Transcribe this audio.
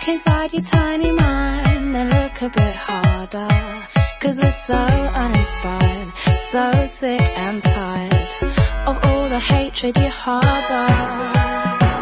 inside your tiny mind and look a bit harder. 'Cause we're so uninspired, so sick and tired of all the hatred you harbor.